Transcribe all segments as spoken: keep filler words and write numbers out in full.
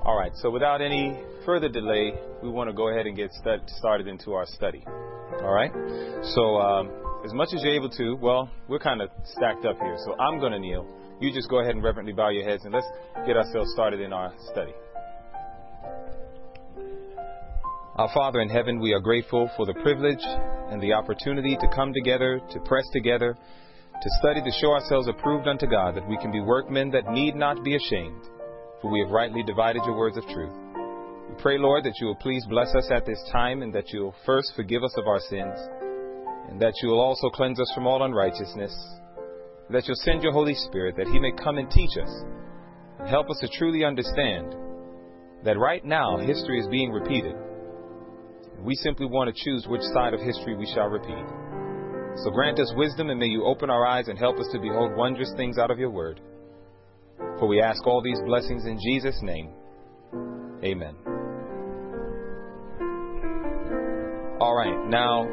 All right, so without any further delay, we want to go ahead and get st- started into our study. All right? So um, as much as you're able to, well, we're kind of stacked up here, so I'm going to kneel. You just go ahead and reverently bow your heads, and let's get ourselves started in our study. Our Father in heaven, we are grateful for the privilege and the opportunity to come together, to press together, to study, to show ourselves approved unto God, that we can be workmen that need not be ashamed, for we have rightly divided your words of truth. We pray, Lord, that you will please bless us at this time, and that you will first forgive us of our sins, and that you will also cleanse us from all unrighteousness, and that you'll send your Holy Spirit, that he may come and teach us, and help us to truly understand that right now history is being repeated. And we simply want to choose which side of history we shall repeat. So grant us wisdom, and may you open our eyes and help us to behold wondrous things out of your word. For we ask all these blessings in Jesus' name. Amen. All right, now,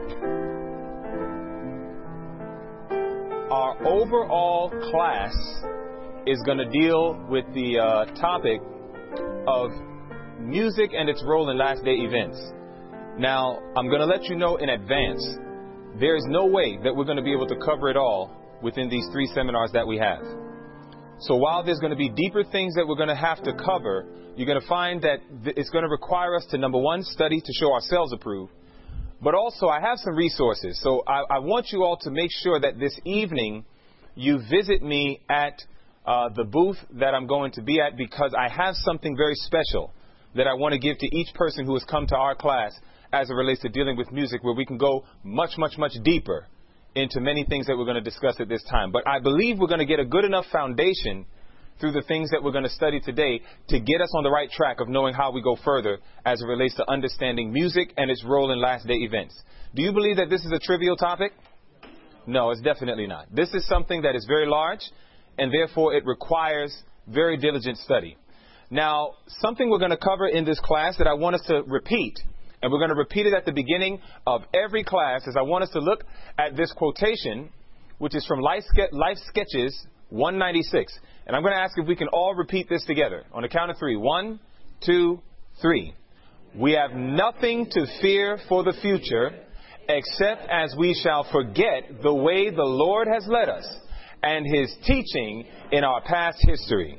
our overall class is going to deal with the uh, topic of music and its role in last day events. Now, I'm going to let you know in advance, there is no way that we're going to be able to cover it all within these three seminars that we have. So while there's going to be deeper things that we're going to have to cover, you're going to find that it's going to require us to, number one, study to show ourselves approved. But also, I have some resources. So I, I want you all to make sure that this evening you visit me at uh, the booth that I'm going to be at, because I have something very special that I want to give to each person who has come to our class as it relates to dealing with music, where we can go much, much, much deeper into many things that we're going to discuss at this time. But I believe we're going to get a good enough foundation through the things that we're going to study today to get us on the right track of knowing how we go further as it relates to understanding music and its role in last day events. Do you believe that this is a trivial topic? No, it's definitely not. This is something that is very large, and therefore it requires very diligent study. Now, something we're going to cover in this class that I want us to repeat, and we're going to repeat it at the beginning of every class, is I want us to look at this quotation, which is from Life, Ske- Life Sketches one ninety-six. And I'm going to ask if we can all repeat this together on the count of three. One, two, three. We have nothing to fear for the future, except as we shall forget the way the Lord has led us and his teaching in our past history.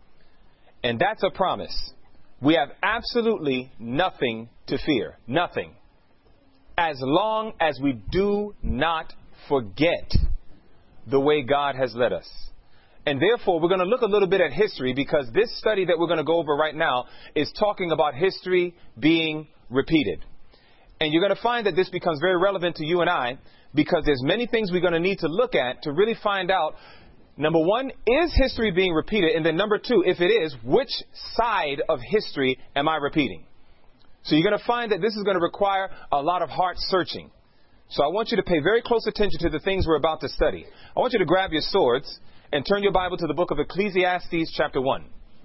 And that's a promise. We have absolutely nothing to fear. Nothing. As long as we do not forget the way God has led us. And therefore, we're going to look a little bit at history, because this study that we're going to go over right now is talking about history being repeated. And you're going to find that this becomes very relevant to you and I, because there's many things we're going to need to look at to really find out, number one, is history being repeated? And then number two, if it is, which side of history am I repeating? So you're going to find that this is going to require a lot of heart searching. So I want you to pay very close attention to the things we're about to study. I want you to grab your swords and turn your Bible to the book of Ecclesiastes chapter one.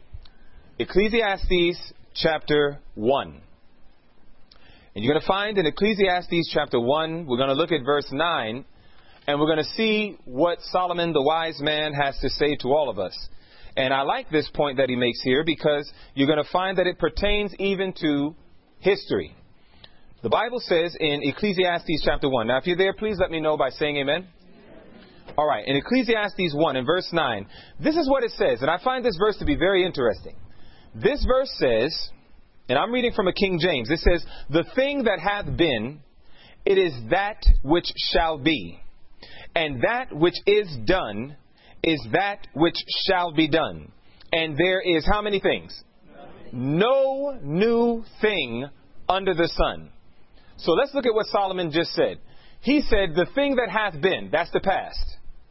Ecclesiastes chapter one. And you're going to find in Ecclesiastes chapter one, we're going to look at verse nine, and we're going to see what Solomon, the wise man, has to say to all of us. And I like this point that he makes here, because you're going to find that it pertains even to history. The Bible says in Ecclesiastes chapter one. Now, if you're there, please let me know by saying amen. All right, in Ecclesiastes one, in verse nine, this is what it says. And I find this verse to be very interesting. This verse says, and I'm reading from a King James, it says, "The thing that hath been, it is that which shall be. And that which is done is that which shall be done. And there is," how many things? Nothing. "No new thing under the sun." So let's look at what Solomon just said. He said, the thing that hath been, that's the past,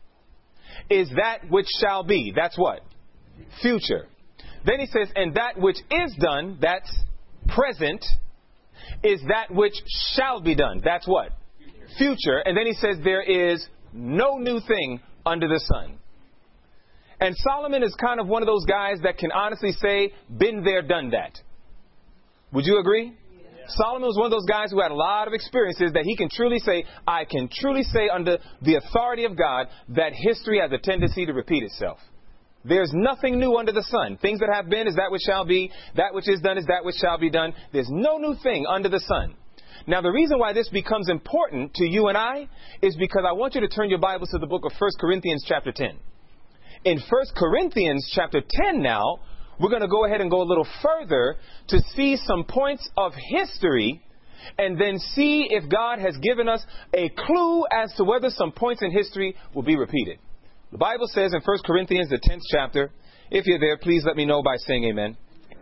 is that which shall be. That's what? Future. Then he says, and that which is done, that's present, is that which shall be done. That's what? Future. And then he says, there is no new thing under the sun. And Solomon is kind of one of those guys that can honestly say, been there, done that. Would you agree? Solomon was one of those guys who had a lot of experiences that he can truly say, I can truly say under the authority of God, that history has a tendency to repeat itself. There's nothing new under the sun. Things that have been is that which shall be. That which is done is that which shall be done. There's no new thing under the sun. Now, the reason why this becomes important to you and I is because I want you to turn your Bibles to the book of First Corinthians chapter ten. In First Corinthians chapter ten now, we're going to go ahead and go a little further to see some points of history and then see if God has given us a clue as to whether some points in history will be repeated. The Bible says in First Corinthians, the tenth chapter, if you're there, please let me know by saying amen.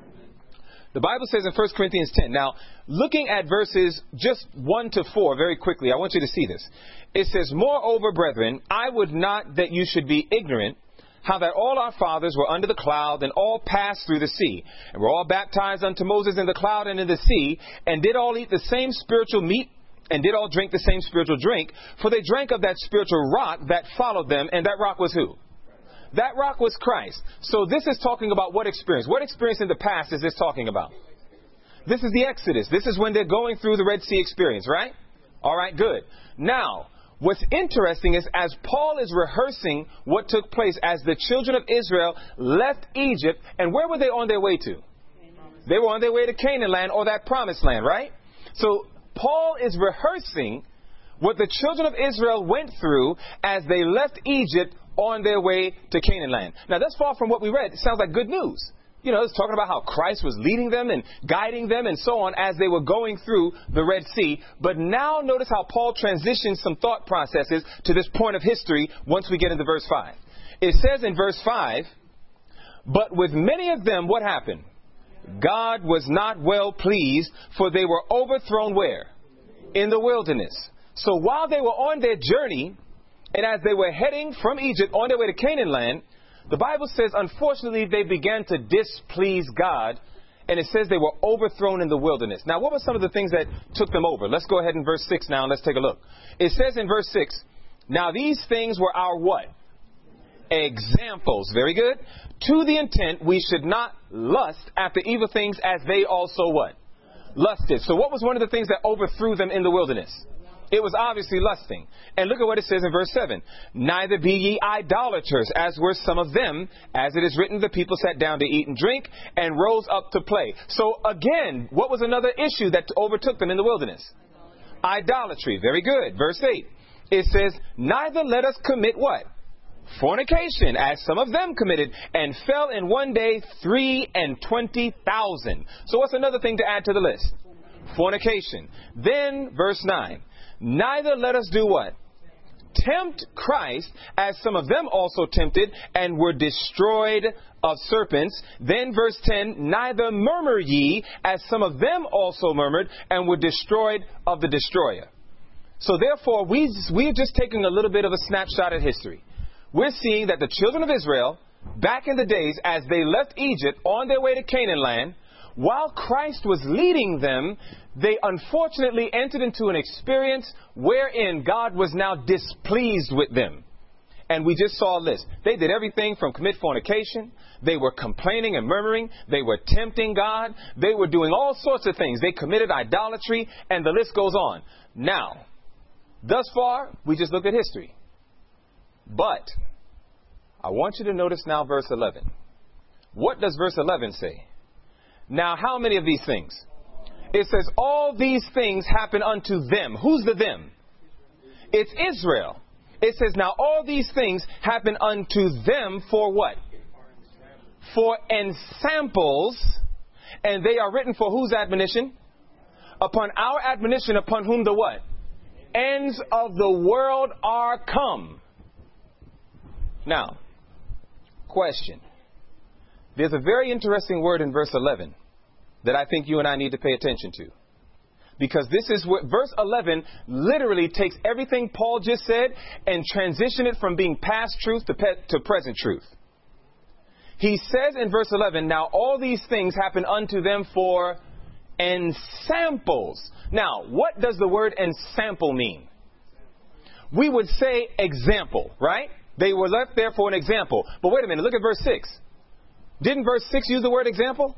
The Bible says in First Corinthians ten, now, looking at verses just one to four very quickly, I want you to see this. It says, moreover, brethren, I would not that you should be ignorant how that all our fathers were under the cloud and all passed through the sea, and were all baptized unto Moses in the cloud and in the sea, and did all eat the same spiritual meat, and did all drink the same spiritual drink, for they drank of that spiritual rock that followed them, and that rock was who? That rock was Christ. So this is talking about what experience? What experience in the past is this talking about? This is the Exodus. This is when they're going through the Red Sea experience, right? All right, good. Now, what's interesting is as Paul is rehearsing what took place as the children of Israel left Egypt, and where were they on their way to? They were on their way to Canaan land, or that promised land, right? So Paul is rehearsing what the children of Israel went through as they left Egypt on their way to Canaan land. Now, that's far from what we read. It sounds like good news. You know, it's talking about how Christ was leading them and guiding them and so on as they were going through the Red Sea. But now notice how Paul transitions some thought processes to this point of history once we get into verse five. It says in verse five, but with many of them, what happened? God was not well pleased, for they were overthrown where? In the wilderness. So while they were on their journey, and as they were heading from Egypt on their way to Canaan land, the Bible says, unfortunately, they began to displease God. And it says they were overthrown in the wilderness. Now, what were some of the things that took them over? Let's go ahead in verse six now and let's take a look. It says in verse six, now these things were our what? Examples. Very good. To the intent we should not lust after evil things as they also what? Lusted. So what was one of the things that overthrew them in the wilderness? It was obviously lusting. And look at what it says in verse seven. Neither be ye idolaters, as were some of them. As it is written, the people sat down to eat and drink and rose up to play. So again, what was another issue that overtook them in the wilderness? Idolatry. Very good. Verse eight. It says, neither let us commit what? Fornication, as some of them committed, and fell in one day three and twenty thousand. So what's another thing to add to the list? Fornication. Then verse nine. Neither let us do what? Tempt Christ, as some of them also tempted, and were destroyed of serpents. Then verse ten, neither murmur ye, as some of them also murmured, and were destroyed of the destroyer. So therefore, we, we're just taking a little bit of a snapshot at history. We're seeing that the children of Israel, back in the days, as they left Egypt on their way to Canaan land, while Christ was leading them, they unfortunately entered into an experience wherein God was now displeased with them. And we just saw a list. They did everything from commit fornication. They were complaining and murmuring. They were tempting God. They were doing all sorts of things. They committed idolatry, and the list goes on. Now, thus far, we just looked at history. But I want you to notice now verse eleven. What does verse eleven say? Now, how many of these things? It says, all these things happen unto them. Who's the them? It's Israel. It says, now all these things happen unto them for what? For ensamples. And they are written for whose admonition? Upon our admonition, upon whom the what? Ends of the world are come. Now, question. There's a very interesting word in verse eleven that I think you and I need to pay attention to. Because this is what verse eleven literally takes everything Paul just said and transition it from being past truth to, pe- to present truth. He says in verse eleven, now all these things happen unto them for ensamples. Now, what does the word ensample mean? We would say example, right? They were left there for an example. But wait a minute, look at verse six. Didn't verse six use the word example?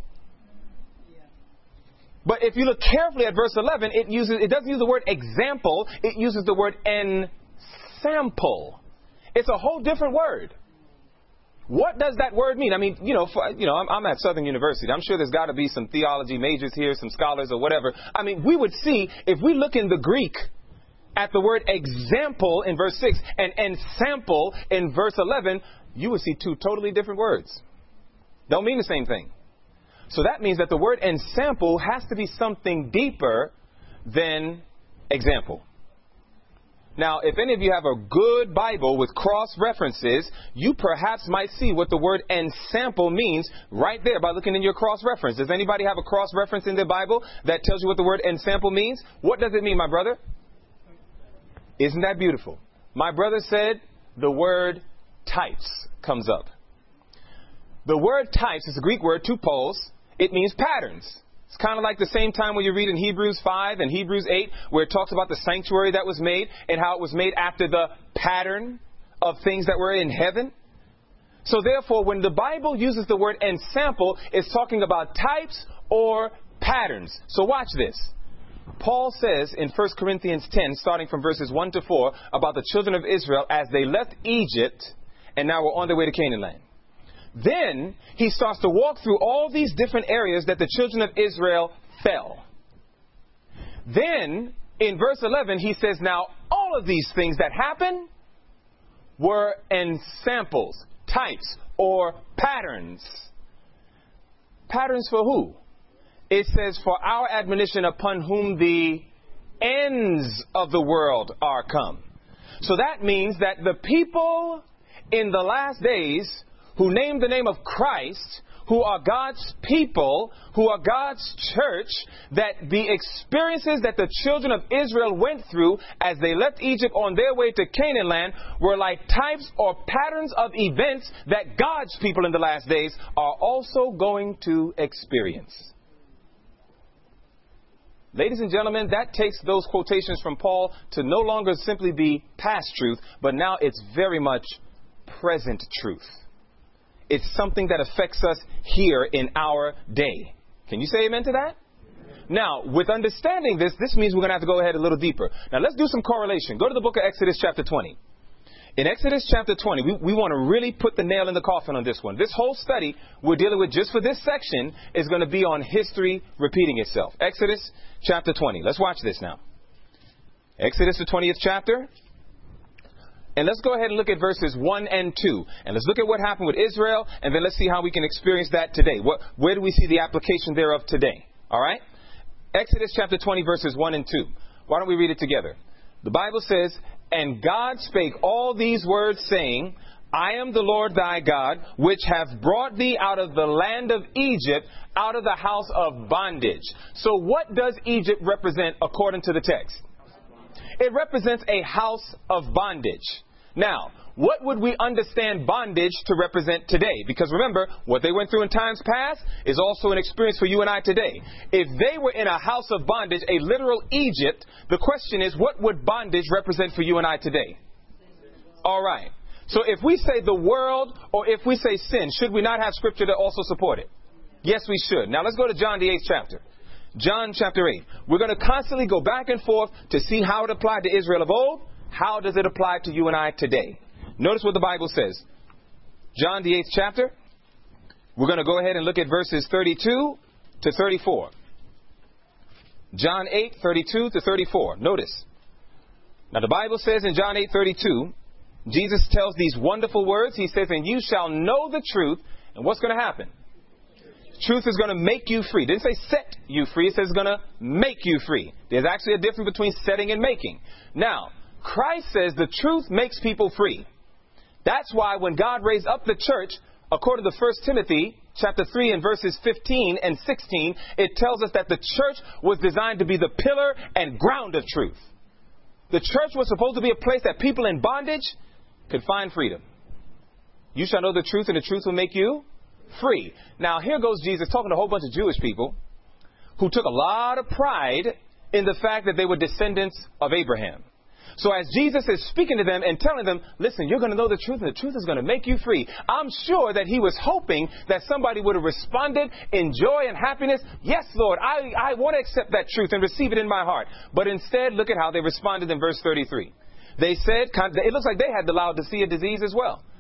But if you look carefully at verse eleven, it uses it doesn't use the word example. It uses the word ensample. It's a whole different word. What does that word mean? I mean, you know, for, you know, I'm, I'm at Southern University. I'm sure there's got to be some theology majors here, some scholars or whatever. I mean, we would see, if we look in the Greek at the word example in verse six and ensample in verse eleven, you would see two totally different words. Don't mean the same thing. So that means that the word ensample has to be something deeper than example. Now, if any of you have a good Bible with cross references, you perhaps might see what the word ensample means right there by looking in your cross reference. Does anybody have a cross reference in their Bible that tells you what the word ensample means? What does it mean, my brother? Isn't that beautiful? My brother said the word types comes up. The word types is a Greek word, tupos. It means patterns. It's kind of like the same time when you read in Hebrews five and Hebrews eight, where it talks about the sanctuary that was made and how it was made after the pattern of things that were in heaven. So therefore, when the Bible uses the word ensample, it's talking about types or patterns. So watch this. Paul says in First Corinthians ten, starting from verses one to four, about the children of Israel as they left Egypt and now were on their way to Canaan land. Then he starts to walk through all these different areas that the children of Israel fell. Then in verse eleven, he says, now all of these things that happened were ensamples, types, or patterns. Patterns for who? It says, for our admonition upon whom the ends of the world are come. So that means that the people in the last days who name the name of Christ, who are God's people, who are God's church, that the experiences that the children of Israel went through as they left Egypt on their way to Canaan land were like types or patterns of events that God's people in the last days are also going to experience. Ladies and gentlemen, that takes those quotations from Paul to no longer simply be past truth, but now it's very much present truth. It's something that affects us here in our day. Can you say amen to that? Now, with understanding this, this means we're going to have to go ahead a little deeper. Now, let's do some correlation. Go to the book of Exodus chapter twenty. In Exodus chapter twenty, we, we want to really put the nail in the coffin on this one. This whole study we're dealing with just for this section is going to be on history repeating itself. Exodus chapter twenty. Let's watch this now. Exodus the twentieth chapter. And let's go ahead and look at verses one and two. And let's look at what happened with Israel. And then let's see how we can experience that today. What, where do we see the application thereof today? All right. Exodus chapter twenty, verses one and two. Why don't we read it together? The Bible says, and God spake all these words, saying, I am the Lord thy God, which have brought thee out of the land of Egypt, out of the house of bondage. So what does Egypt represent according to the text? It represents a house of bondage. Now, what would we understand bondage to represent today? Because remember, what they went through in times past is also an experience for you and I today. If they were in a house of bondage, a literal Egypt, the question is, what would bondage represent for you and I today? All right. So if we say the world or if we say sin, should we not have scripture to also support it? Yes, we should. Now let's go to John the eighth chapter. John chapter eight. We're going to constantly go back and forth to see how it applied to Israel of old. How does it apply to you and I today? Notice what the Bible says. John the eighth chapter. We're going to go ahead and look at verses thirty-two to thirty-four. John eight, thirty-two to thirty-four. Notice. Now the Bible says in John eight, thirty-two, Jesus tells these wonderful words. He says, and you shall know the truth. And what's going to happen? Truth is going to make you free. It didn't say set you free. It says it's going to make you free. There's actually a difference between setting and making. Now, Christ says the truth makes people free. That's why when God raised up the church, according to First Timothy chapter three and verses fifteen and sixteen, it tells us that the church was designed to be the pillar and ground of truth. The church was supposed to be a place that people in bondage could find freedom. You shall know the truth, and the truth will make you free. Now, here goes Jesus talking to a whole bunch of Jewish people who took a lot of pride in the fact that they were descendants of Abraham. So as Jesus is speaking to them and telling them, listen, you're going to know the truth, and the truth is going to make you free. I'm sure that he was hoping that somebody would have responded in joy and happiness. Yes, Lord, I, I want to accept that truth and receive it in my heart. But instead, look at how they responded in verse thirty-three. They said, it looks like they had the loud to see a disease as well.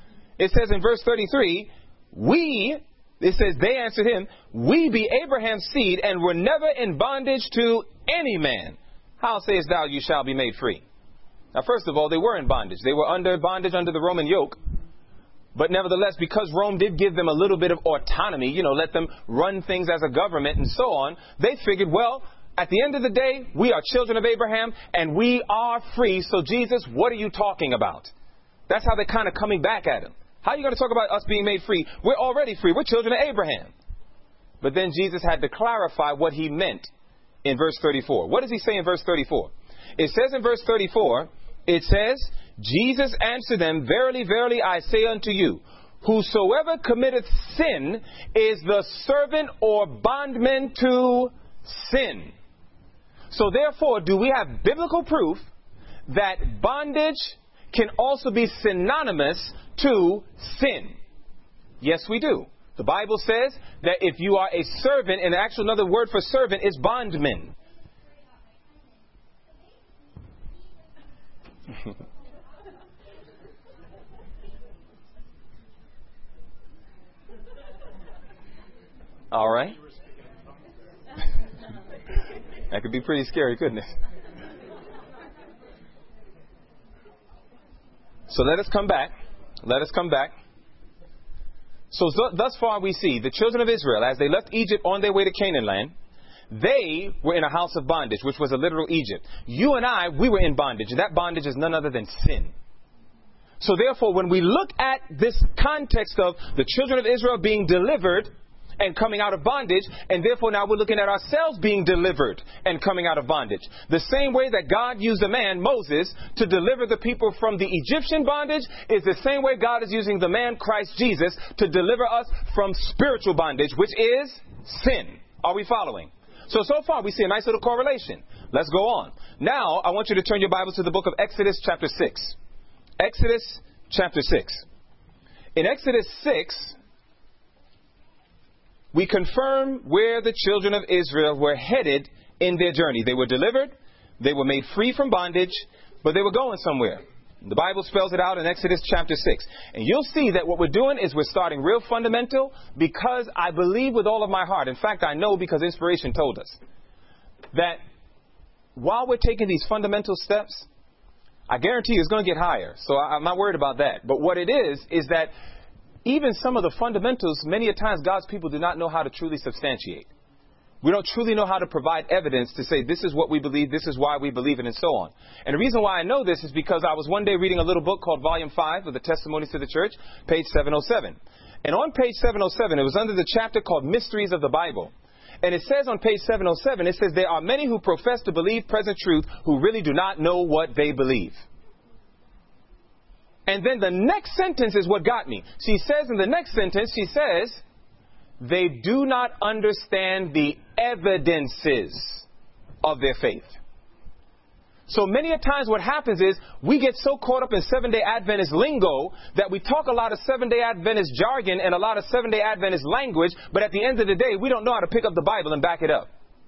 It says in verse thirty-three, we, it says, they answered him, we be Abraham's seed and were never in bondage to any man. How sayest thou you shall be made free? Now, first of all, they were in bondage. They were under bondage under the Roman yoke. But nevertheless, because Rome did give them a little bit of autonomy, you know, let them run things as a government and so on, they figured, well, at the end of the day, we are children of Abraham and we are free. So, Jesus, what are you talking about? That's how they're kind of coming back at him. How are you going to talk about us being made free? We're already free. We're children of Abraham. But then Jesus had to clarify what he meant in verse thirty-four. What does he say in verse thirty-four? It says in verse thirty-four, it says, Jesus answered them, verily, verily, I say unto you, whosoever committeth sin is the servant or bondman to sin. So therefore, do we have biblical proof that bondage can also be synonymous to sin? Yes, we do. The Bible says that if you are a servant, and actually another word for servant is bondman. All right. That could be pretty scary, couldn't it? So let us come back. Let us come back. So thus far we see the children of Israel, as they left Egypt on their way to Canaan land, they were in a house of bondage, which was a literal Egypt. You and I, we were in bondage, and that bondage is none other than sin. So therefore, when we look at this context of the children of Israel being delivered and coming out of bondage, and therefore now we're looking at ourselves being delivered and coming out of bondage. The same way that God used a man, Moses, to deliver the people from the Egyptian bondage is the same way God is using the man, Christ Jesus, to deliver us from spiritual bondage, which is sin. Are we following? So, so far we see a nice little correlation. Let's go on. Now, I want you to turn your Bibles to the book of Exodus chapter six. Exodus chapter six. In Exodus six, we confirm where the children of Israel were headed in their journey. They were delivered, they were made free from bondage, but they were going somewhere. The Bible spells it out in Exodus chapter six. And you'll see that what we're doing is we're starting real fundamental, because I believe with all of my heart, in fact I know because inspiration told us, that while we're taking these fundamental steps, I guarantee you it's going to get higher. So I'm not worried about that. But what it is, is that even some of the fundamentals, many a times God's people do not know how to truly substantiate. We don't truly know how to provide evidence to say this is what we believe, this is why we believe it, and so on. And the reason why I know this is because I was one day reading a little book called Volume five of the Testimonies to the Church, page seven oh seven. And on page seven oh seven, it was under the chapter called Mysteries of the Bible. And it says on page seven oh seven, it says, there are many who profess to believe present truth who really do not know what they believe. And then the next sentence is what got me. She says in the next sentence, she says, they do not understand the evidences of their faith. So many a times what happens is we get so caught up in Seventh-day Adventist lingo that we talk a lot of Seventh-day Adventist jargon and a lot of Seventh-day Adventist language, but at the end of the day, we don't know how to pick up the Bible and back it up.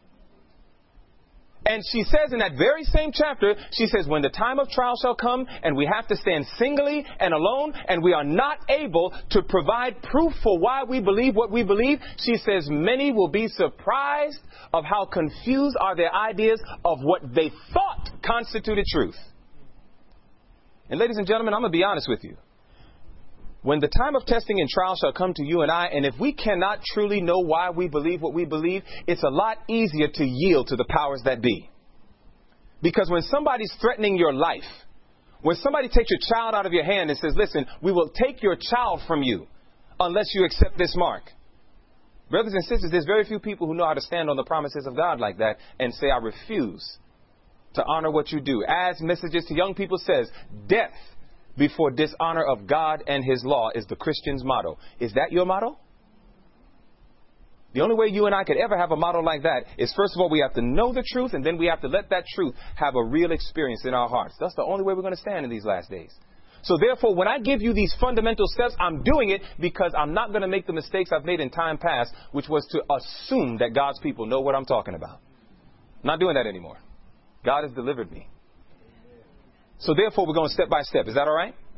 And she says in that very same chapter, she says, when the time of trial shall come and we have to stand singly and alone and we are not able to provide proof for why we believe what we believe, she says, many will be surprised of how confused are their ideas of what they thought constituted truth. And ladies and gentlemen, I'm going to be honest with you. When the time of testing and trial shall come to you and I, and if we cannot truly know why we believe what we believe, it's a lot easier to yield to the powers that be. Because when somebody's threatening your life, when somebody takes your child out of your hand and says, listen, we will take your child from you unless you accept this mark. Brothers and sisters, there's very few people who know how to stand on the promises of God like that and say, I refuse to honor what you do. As Messages to Young People says, death before dishonor of God and His law is the Christian's motto. Is that your motto? The only way you and I could ever have a motto like that is, first of all, we have to know the truth, and then we have to let that truth have a real experience in our hearts. That's the only way we're going to stand in these last days. So therefore, when I give you these fundamental steps, I'm doing it because I'm not going to make the mistakes I've made in time past, which was to assume that God's people know what I'm talking about. I'm not doing that anymore. God has delivered me. So therefore, we're going step by step. Is that all right?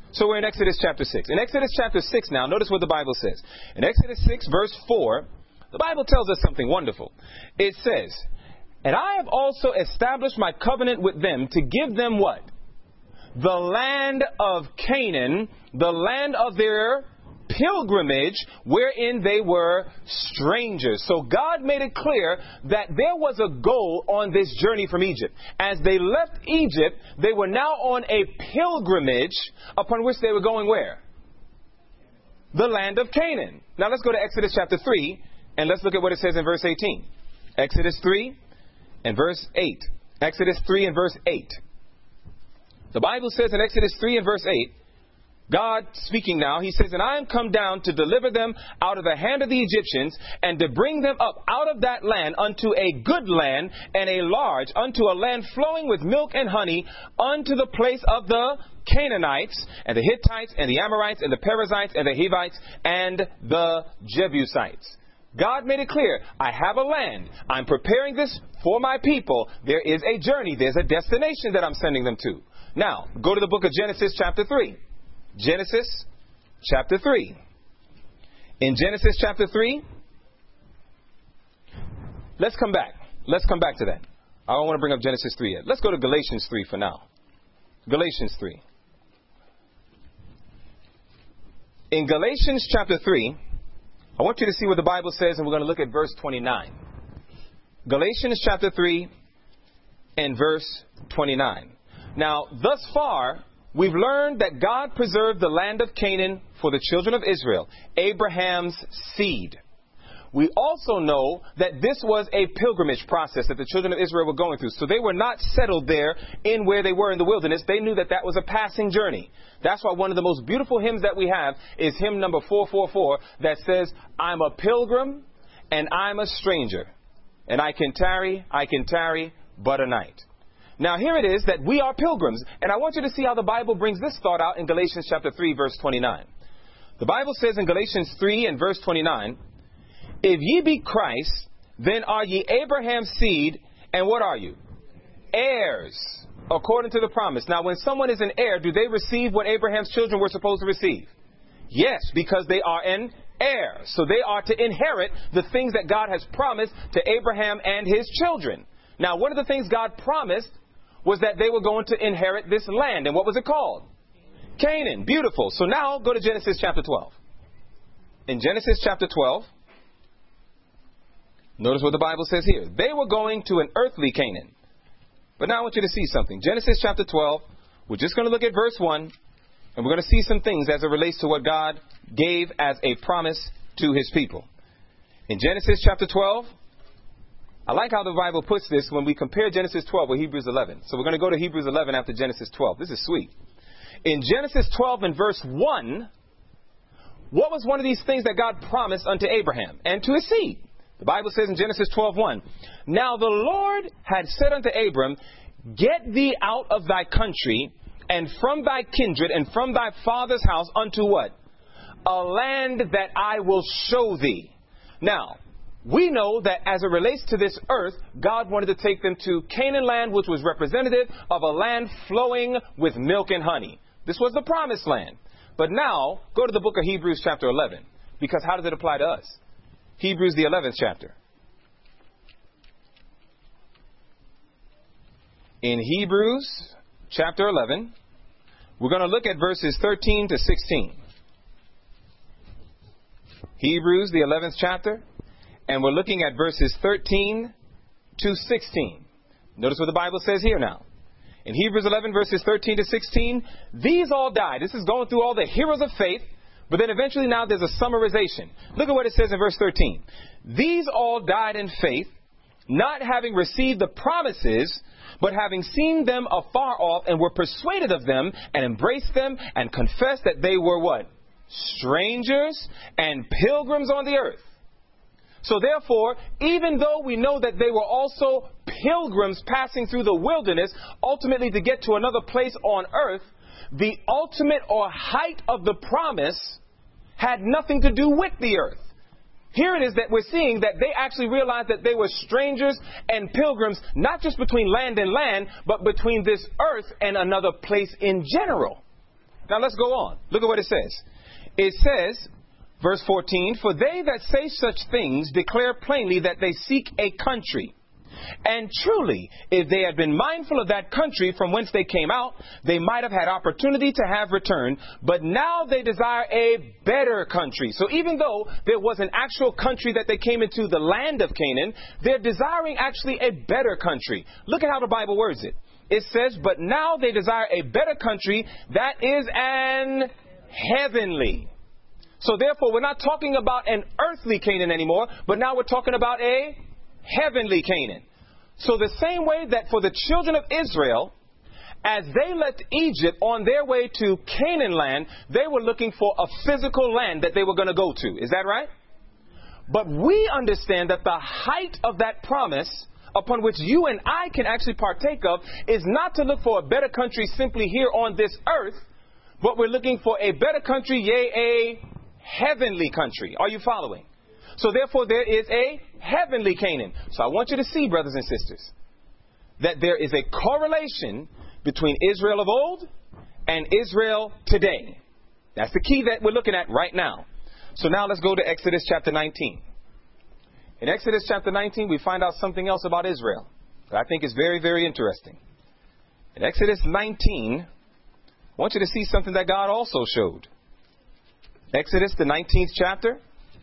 So we're in Exodus chapter six. In Exodus chapter six now, notice what the Bible says. In Exodus six, verse four, the Bible tells us something wonderful. It says, and I have also established my covenant with them to give them what? The land of Canaan, the land of their pilgrimage, wherein they were strangers. So God made it clear that there was a goal on this journey from Egypt. As they left Egypt, they were now on a pilgrimage upon which they were going where? The land of Canaan. Now let's go to Exodus chapter three and let's look at what it says in verse eighteen. Exodus three and verse eight. Exodus three and verse eight. The Bible says in Exodus three and verse eight, God speaking now, he says, and I am come down to deliver them out of the hand of the Egyptians and to bring them up out of that land unto a good land and a large, unto a land flowing with milk and honey, unto the place of the Canaanites and the Hittites and the Amorites and the Perizzites and the Hivites and the Jebusites. God made it clear, I have a land. I'm preparing this for my people. There is a journey. There's a destination that I'm sending them to. Now, go to the book of Genesis chapter three. Genesis chapter three. In Genesis chapter three, let's come back. Let's come back to that. I don't want to bring up Genesis three yet. Let's go to Galatians three for now. Galatians three. In Galatians chapter three, I want you to see what the Bible says, and we're going to look at verse twenty-nine. Galatians chapter three and verse twenty-nine. Now, thus far, we've learned that God preserved the land of Canaan for the children of Israel, Abraham's seed. We also know that this was a pilgrimage process that the children of Israel were going through. So they were not settled there in where they were in the wilderness. They knew that that was a passing journey. That's why one of the most beautiful hymns that we have is hymn number four forty-four that says, I'm a pilgrim and I'm a stranger, and I can tarry, I can tarry but a night. Now here it is that we are pilgrims, and I want you to see how the Bible brings this thought out in Galatians chapter three, verse twenty-nine. The Bible says in Galatians three and verse twenty-nine, if ye be Christ, then are ye Abraham's seed, and what are you? Heirs, according to the promise. Now when someone is an heir, do they receive what Abraham's children were supposed to receive? Yes, because they are an heir. So they are to inherit the things that God has promised to Abraham and his children. Now one of the things God promised was that they were going to inherit this land. And what was it called? Canaan. Beautiful. So now go to Genesis chapter twelve. In Genesis chapter twelve, notice what the Bible says here. They were going to an earthly Canaan. But now I want you to see something. Genesis chapter twelve, we're just going to look at verse one, and we're going to see some things as it relates to what God gave as a promise to his people. In Genesis chapter twelve, I like how the Bible puts this when we compare Genesis twelve with Hebrews eleven. So we're going to go to Hebrews eleven after Genesis twelve. This is sweet. In Genesis twelve and verse one, what was one of these things that God promised unto Abraham and to his seed? The Bible says in Genesis twelve one, now the Lord had said unto Abram, get thee out of thy country and from thy kindred and from thy father's house unto what? A land that I will show thee. Now, we know that as it relates to this earth, God wanted to take them to Canaan land, which was representative of a land flowing with milk and honey. This was the promised land. But now, go to the book of Hebrews chapter eleven, because how does it apply to us? Hebrews the eleventh chapter. In Hebrews chapter eleven, we're going to look at verses thirteen to sixteen. Hebrews the eleventh chapter. And we're looking at verses thirteen to sixteen. Notice what the Bible says here now. In Hebrews eleven, verses thirteen to sixteen, these all died. This is going through all the heroes of faith, but then eventually now there's a summarization. Look at what it says in verse thirteen. These all died in faith, not having received the promises, but having seen them afar off and were persuaded of them and embraced them and confessed that they were what? Strangers and pilgrims on the earth. So therefore, even though we know that they were also pilgrims passing through the wilderness, ultimately to get to another place on earth, the ultimate or height of the promise had nothing to do with the earth. Here it is that we're seeing that they actually realized that they were strangers and pilgrims, not just between land and land, but between this earth and another place in general. Now let's go on. Look at what it says. It says, verse fourteen, for they that say such things declare plainly that they seek a country. And truly, if they had been mindful of that country from whence they came out, they might have had opportunity to have returned. But now they desire a better country. So even though there was an actual country that they came into, the land of Canaan, they're desiring actually a better country. Look at how the Bible words it. It says, but now they desire a better country that is an heavenly. So therefore, we're not talking about an earthly Canaan anymore, but now we're talking about a heavenly Canaan. So the same way that for the children of Israel, as they left Egypt on their way to Canaan land, they were looking for a physical land that they were going to go to. Is that right? But we understand that the height of that promise upon which you and I can actually partake of is not to look for a better country simply here on this earth, but we're looking for a better country, yea, a heavenly country. Are you following? So therefore, there is a heavenly Canaan. So I want you to see, brothers and sisters, that there is a correlation between Israel of old and Israel today. That's the key that we're looking at right now. So now let's go to Exodus chapter nineteen. In Exodus chapter nineteen, we find out something else about Israel that I think is very, very interesting. In Exodus nineteen, I want you to see something that God also showed. Exodus, the nineteenth chapter.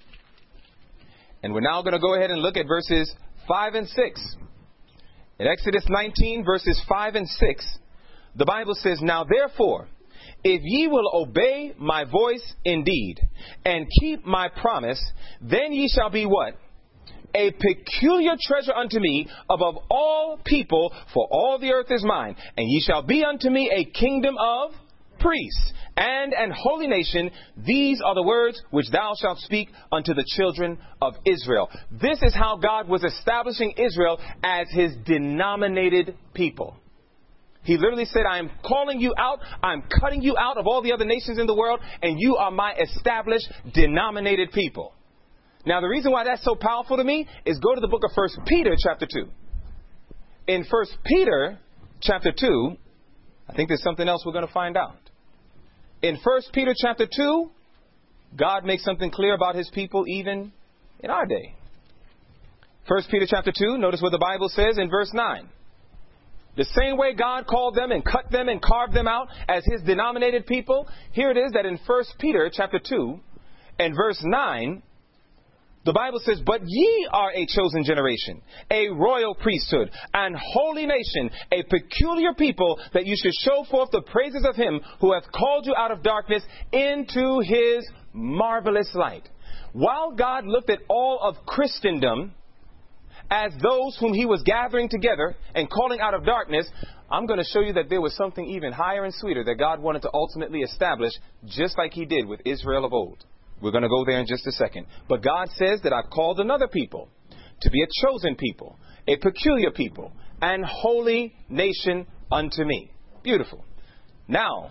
And we're now going to go ahead and look at verses five and six. In Exodus nineteen, verses five and six, the Bible says, now therefore, if ye will obey my voice indeed, and keep my promise, then ye shall be what? A peculiar treasure unto me above all people, for all the earth is mine. And ye shall be unto me a kingdom of priests and an holy nation. These are the words which thou shalt speak unto the children of Israel. This is how God was establishing Israel as his denominated people. He literally said, I am calling you out. I'm cutting you out of all the other nations in the world, and you are my established denominated people. Now, the reason why that's so powerful to me is go to the book of First Peter chapter two. In First Peter chapter two, I think there's something else we're going to find out. In First Peter chapter two, God makes something clear about his people even in our day. First Peter chapter two, notice what the Bible says in verse nine. The same way God called them and cut them and carved them out as his denominated people, here it is that in First Peter chapter two and verse nine, the Bible says, but ye are a chosen generation, a royal priesthood, an holy nation, a peculiar people, that you should show forth the praises of him who hath called you out of darkness into his marvelous light. While God looked at all of Christendom as those whom he was gathering together and calling out of darkness, I'm going to show you that there was something even higher and sweeter that God wanted to ultimately establish, just like he did with Israel of old. We're going to go there in just a second. But God says that I've called another people to be a chosen people, a peculiar people, and holy nation unto me. Beautiful. Now,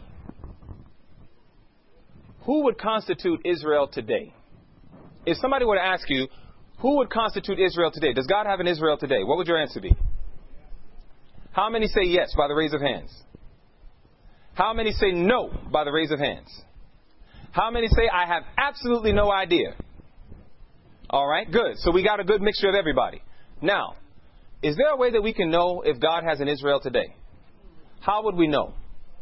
who would constitute Israel today? If somebody were to ask you, who would constitute Israel today? Does God have an Israel today? What would your answer be? How many say yes by the raise of hands? How many say no by the raise of hands? How many say, I have absolutely no idea? All right, good. So we got a good mixture of everybody. Now, is there a way that we can know if God has an Israel today? How would we know?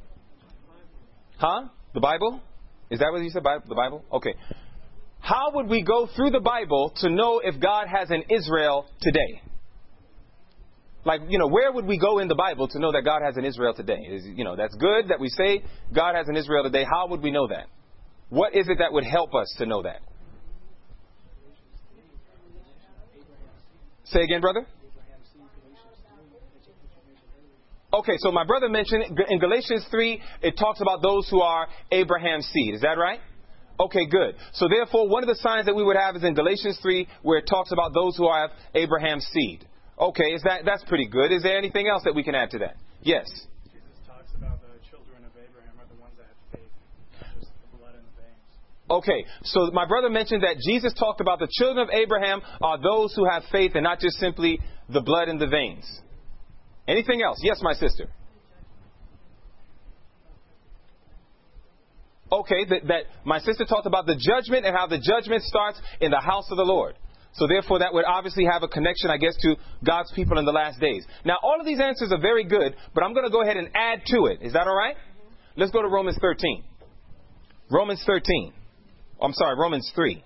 Huh? The Bible? Is that what you said? The Bible? Okay. How would we go through the Bible to know if God has an Israel today? Like, you know, where would we go in the Bible to know that God has an Israel today? Is, you know, that's good that we say God has an Israel today. How would we know that? What is it that would help us to know that? Say again, brother? Okay, so my brother mentioned in Galatians three, it talks about those who are Abraham's seed. Is that right? Okay, good. So therefore, one of the signs that we would have is in Galatians three, where it talks about those who have Abraham's seed. Okay, is that that's pretty good. Is there anything else that we can add to that? Yes. Okay, so my brother mentioned that Jesus talked about the children of Abraham are those who have faith and not just simply the blood in the veins. Anything else? Yes, my sister. Okay, that, that my sister talked about the judgment and how the judgment starts in the house of the Lord. So therefore, that would obviously have a connection, I guess, to God's people in the last days. Now, all of these answers are very good, but I'm going to go ahead and add to it. Is that all right? Let's go to Romans thirteen. Romans thirteen. I'm sorry, Romans three.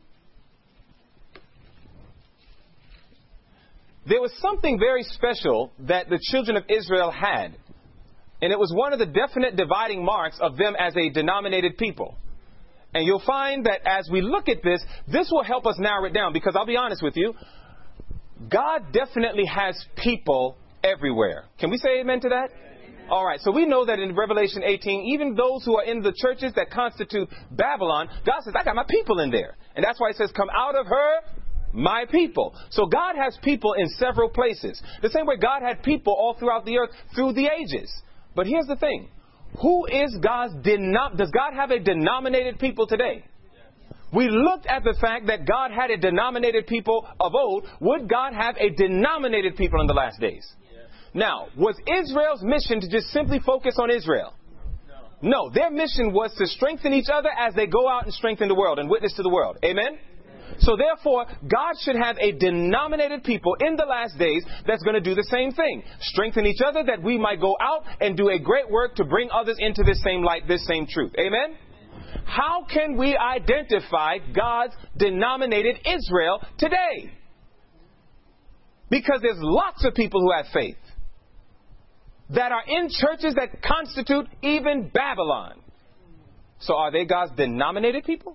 There was something very special that the children of Israel had. And it was one of the definite dividing marks of them as a denominated people. And you'll find that as we look at this, this will help us narrow it down. Because I'll be honest with you, God definitely has people everywhere. Can we say amen to that? Amen. All right. So we know that in Revelation eighteen, even those who are in the churches that constitute Babylon, God says, I got my people in there. And that's why it says, come out of her, my people. So God has people in several places. The same way God had people all throughout the earth through the ages. But here's the thing. Who is God's denom- does God have a denominated people today? We looked at the fact that God had a denominated people of old. Would God have a denominated people in the last days? Now, was Israel's mission to just simply focus on Israel? No, their mission was to strengthen each other as they go out and strengthen the world and witness to the world. Amen? So therefore, God should have a denominated people in the last days that's going to do the same thing. Strengthen each other that we might go out and do a great work to bring others into this same light, this same truth. Amen? How can we identify God's denominated Israel today? Because there's lots of people who have faith that are in churches that constitute even Babylon. So are they God's denominated people?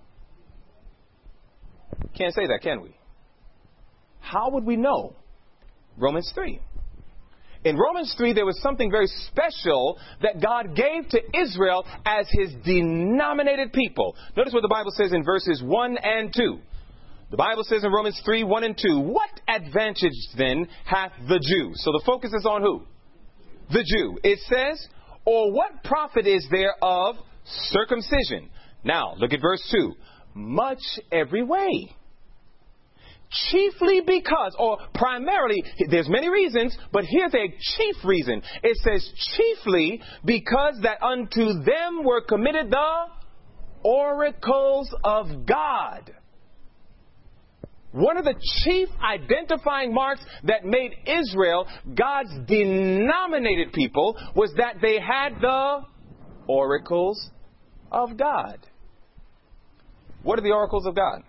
Can't say that, can we? How would we know? Romans three. In Romans three, there was something very special that God gave to Israel as his denominated people. Notice what the Bible says in verses one and two. The Bible says in Romans three, one and two, what advantage then hath the Jew? So the focus is on who? The Jew. It says, or what profit is there of circumcision? Now, look at verse two. Much every way. Chiefly because, or primarily, there's many reasons, but here's a chief reason. It says chiefly because that unto them were committed the oracles of God. One of the chief identifying marks that made Israel God's denominated people was that they had the oracles of God. What are the oracles of God?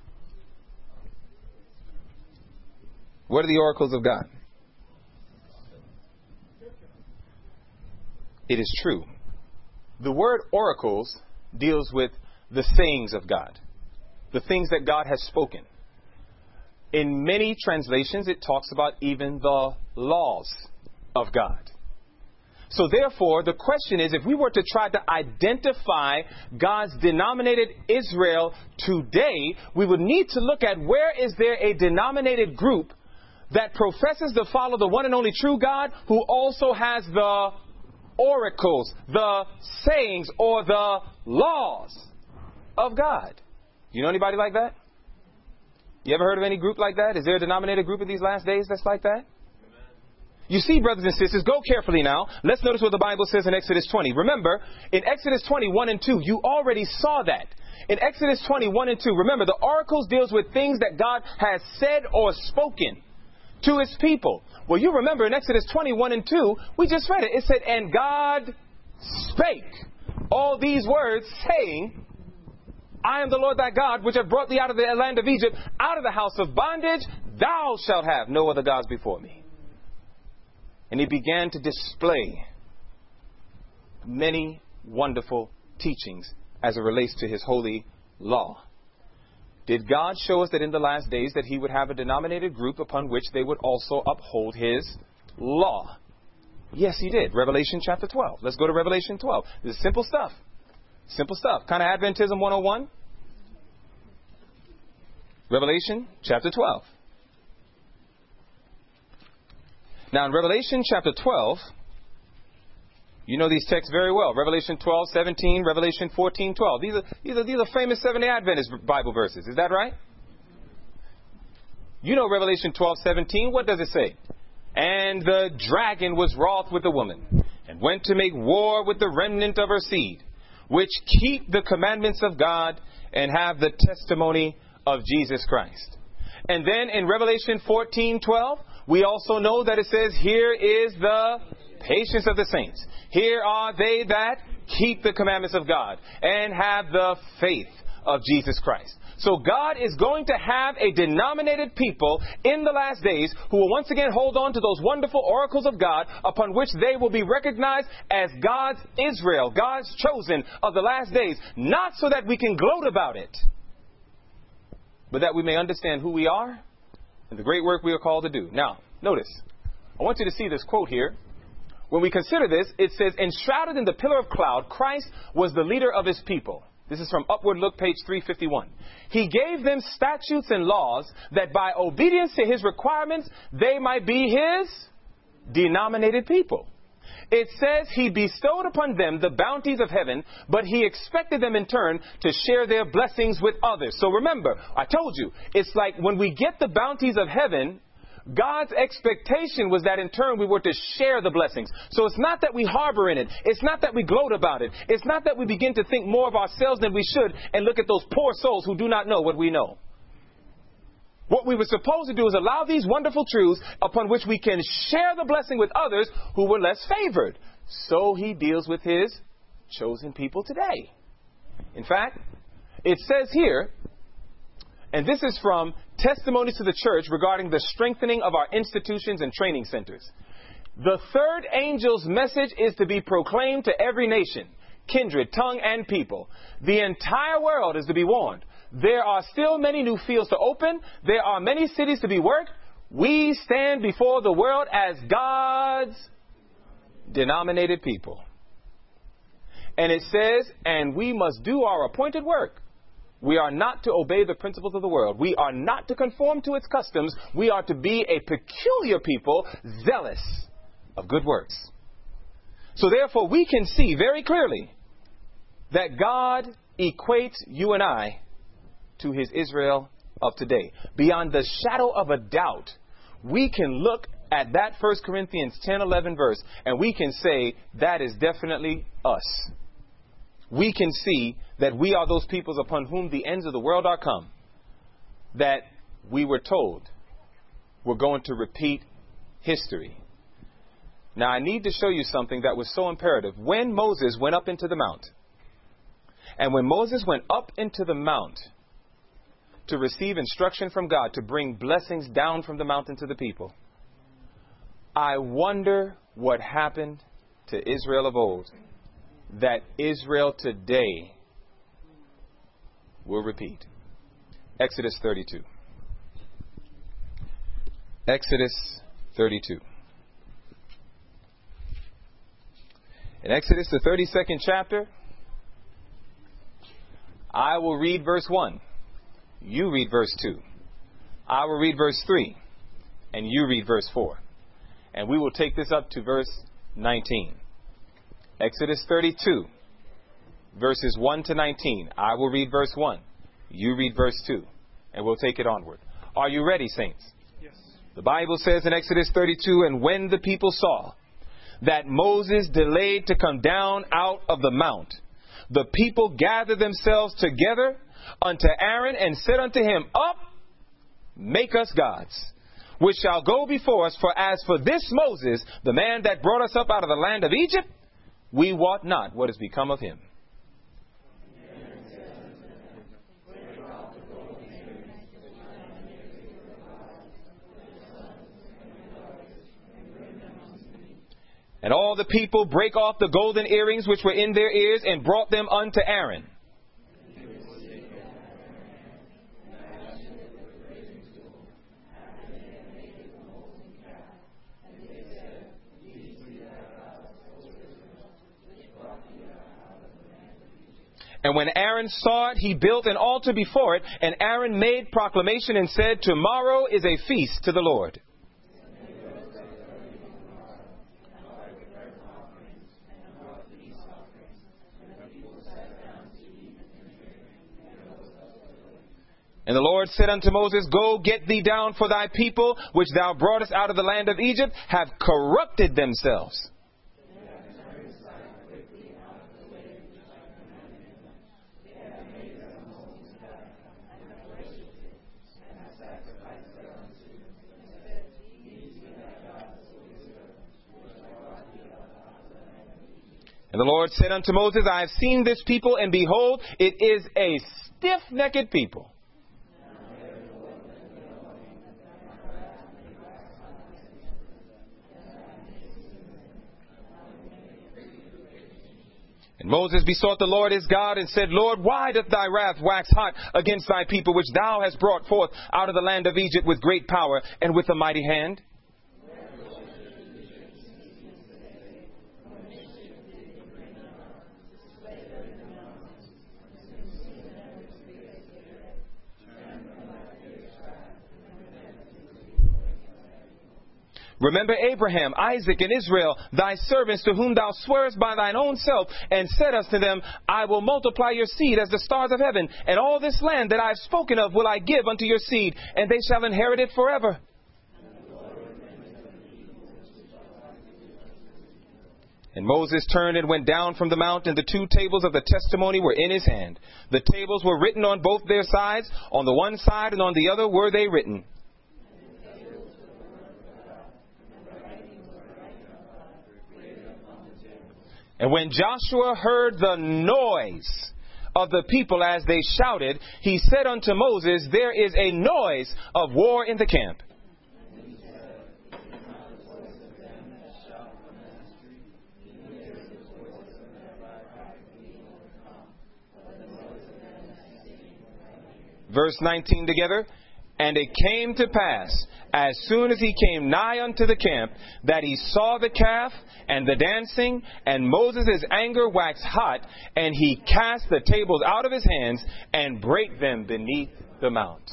What are the oracles of God? It is true. The word oracles deals with the sayings of God, the things that God has spoken. In many translations, it talks about even the laws of God. So therefore, the question is, if we were to try to identify God's denominated Israel today, we would need to look at where is there a denominated group that professes to follow the one and only true God, who also has the oracles, the sayings, or the laws of God. You know anybody like that? You ever heard of any group like that? Is there a denominated group in these last days that's like that? You see, brothers and sisters, go carefully now. Let's notice what the Bible says in Exodus twenty. Remember, in Exodus twenty, one and two, you already saw that. In Exodus twenty, one and two, remember, the oracles deals with things that God has said or spoken to his people. Well, you remember in Exodus twenty, one and two, we just read it. It said, and God spake all these words, saying, I am the Lord thy God, which have brought thee out of the land of Egypt, out of the house of bondage. Thou shalt have no other gods before me. And he began to display many wonderful teachings as it relates to his holy law. Did God show us that in the last days that he would have a denominated group upon which they would also uphold his law? Yes, he did. Revelation chapter twelve. Let's go to Revelation twelve. This is simple stuff. Simple stuff. Kind of Adventism one oh one. Revelation chapter twelve. Now in Revelation chapter twelve, you know these texts very well. Revelation twelve, seventeen, Revelation fourteen, twelve. These are, these are, these are famous Seventh-day Adventist Bible verses. Is that right? You know Revelation twelve, seventeen. What does it say? And the dragon was wroth with the woman, and went to make war with the remnant of her seed, which keep the commandments of God and have the testimony of Jesus Christ. And then in Revelation fourteen twelve, we also know that it says, here is the patience of the saints. Here are they that keep the commandments of God and have the faith of Jesus Christ. So God is going to have a denominated people in the last days who will once again hold on to those wonderful oracles of God upon which they will be recognized as God's Israel, God's chosen of the last days, not so that we can gloat about it, but that we may understand who we are and the great work we are called to do. Now, notice, I want you to see this quote here. When we consider this, it says, enshrouded in the pillar of cloud, Christ was the leader of his people. This is from Upward Look, page three fifty-one. He gave them statutes and laws that by obedience to his requirements, they might be his denominated people. It says he bestowed upon them the bounties of heaven, but he expected them in turn to share their blessings with others. So remember, I told you, it's like when we get the bounties of heaven, God's expectation was that in turn we were to share the blessings. So it's not that we harbor in it. It's not that we gloat about it. It's not that we begin to think more of ourselves than we should and look at those poor souls who do not know what we know. What we were supposed to do is allow these wonderful truths upon which we can share the blessing with others who were less favored. So he deals with his chosen people today. In fact, it says here, and this is from Testimonies to the Church regarding the strengthening of our institutions and training centers. The third angel's message is to be proclaimed to every nation, kindred, tongue, and people. The entire world is to be warned. There are still many new fields to open. There are many cities to be worked. We stand before the world as God's denominated people. And it says, and we must do our appointed work. We are not to obey the principles of the world. We are not to conform to its customs. We are to be a peculiar people, zealous of good works. So therefore, we can see very clearly that God equates you and I to his Israel of today. Beyond the shadow of a doubt, we can look at that First Corinthians ten eleven verse, and we can say that is definitely us. We can see that we are those peoples upon whom the ends of the world are come, that we were told we're going to repeat history. Now, I need to show you something that was so imperative. When Moses went up into the mount, and when Moses went up into the mount to receive instruction from God to bring blessings down from the mountain to the people, I wonder what happened to Israel of old, that Israel today will repeat. Exodus thirty-two. Exodus thirty-two. In Exodus, the thirty-second chapter, I will read verse one. You read verse two. I will read verse three. And you read verse four. And we will take this up to verse nineteen. Exodus thirty-two, verses one to nineteen. I will read verse one. You read verse two. And we'll take it onward. Are you ready, saints? Yes. The Bible says in Exodus thirty-two, and when the people saw that Moses delayed to come down out of the mount, the people gathered themselves together unto Aaron and said unto him, up, make us gods, which shall go before us. For as for this Moses, the man that brought us up out of the land of Egypt, we wot not what has become of him. And all the people brake off the golden earrings which were in their ears and brought them unto Aaron. And when Aaron saw it, he built an altar before it, and Aaron made proclamation and said, tomorrow is a feast to the Lord. And the Lord said unto Moses, go get thee down, for thy people, which thou broughtest out of the land of Egypt, have corrupted themselves. And the Lord said unto Moses, I have seen this people, and behold, it is a stiff-necked people. And Moses besought the Lord his God and said, Lord, why doth thy wrath wax hot against thy people, which thou hast brought forth out of the land of Egypt with great power and with a mighty hand? Remember Abraham, Isaac, and Israel, thy servants, to whom thou swearest by thine own self, and said unto them, I will multiply your seed as the stars of heaven, and all this land that I have spoken of will I give unto your seed, and they shall inherit it forever. And Moses turned and went down from the mount, and the two tables of the testimony were in his hand. The tables were written on both their sides, on the one side and on the other were they written. And when Joshua heard the noise of the people as they shouted, he said unto Moses, there is a noise of war in the camp. Verse nineteen together. And it came to pass, as soon as he came nigh unto the camp, that he saw the calf and the dancing, and Moses' anger waxed hot, and he cast the tables out of his hands and brake them beneath the mount.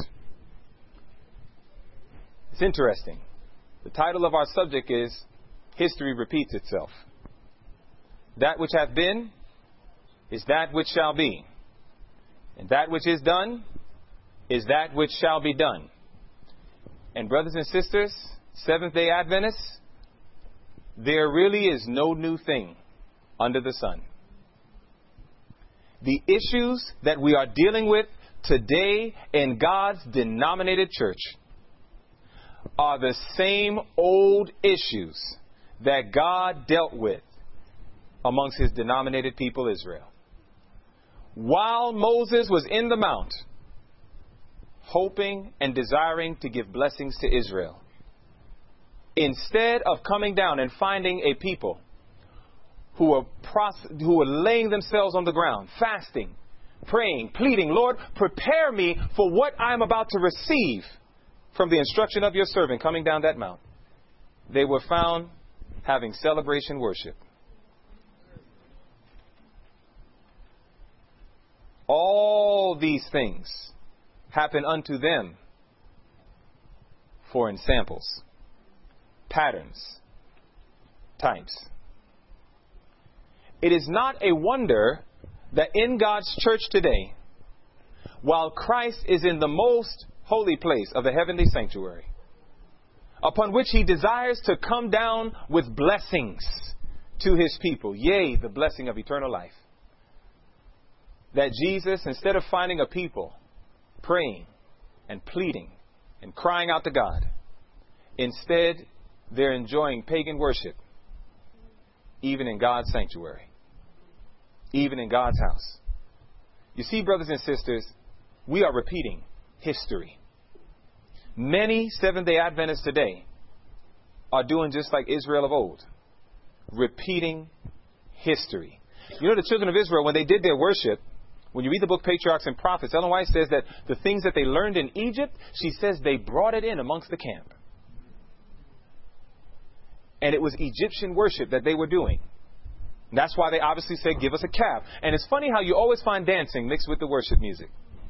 It's interesting. The title of our subject is History Repeats Itself. That which hath been is that which shall be, and that which is done is that which shall be done. And brothers and sisters, Seventh-day Adventists, there really is no new thing under the sun. The issues that we are dealing with today in God's denominated church are the same old issues that God dealt with amongst his denominated people Israel. While Moses was in the mount, hoping and desiring to give blessings to Israel, instead of coming down and finding a people who were, pros- who were laying themselves on the ground, fasting, praying, pleading, Lord, prepare me for what I am about to receive from the instruction of your servant coming down that mount, they were found having celebration worship. All these things happen unto them for ensamples, patterns, types. It is not a wonder that in God's church today, while Christ is in the most holy place of the heavenly sanctuary, upon which he desires to come down with blessings to his people, yea, the blessing of eternal life, that Jesus, instead of finding a people praying and pleading and crying out to God, instead they're enjoying pagan worship, even in God's sanctuary, even in God's house. You see, brothers and sisters, we are repeating history. Many Seventh-day Adventists today are doing just like Israel of old, repeating history. You know, the children of Israel, when they did their worship, when you read the book Patriarchs and Prophets, Ellen White says that the things that they learned in Egypt, she says they brought it in amongst the camp. And it was Egyptian worship that they were doing. And that's why they obviously said, give us a calf. And it's funny how you always find dancing mixed with the worship music.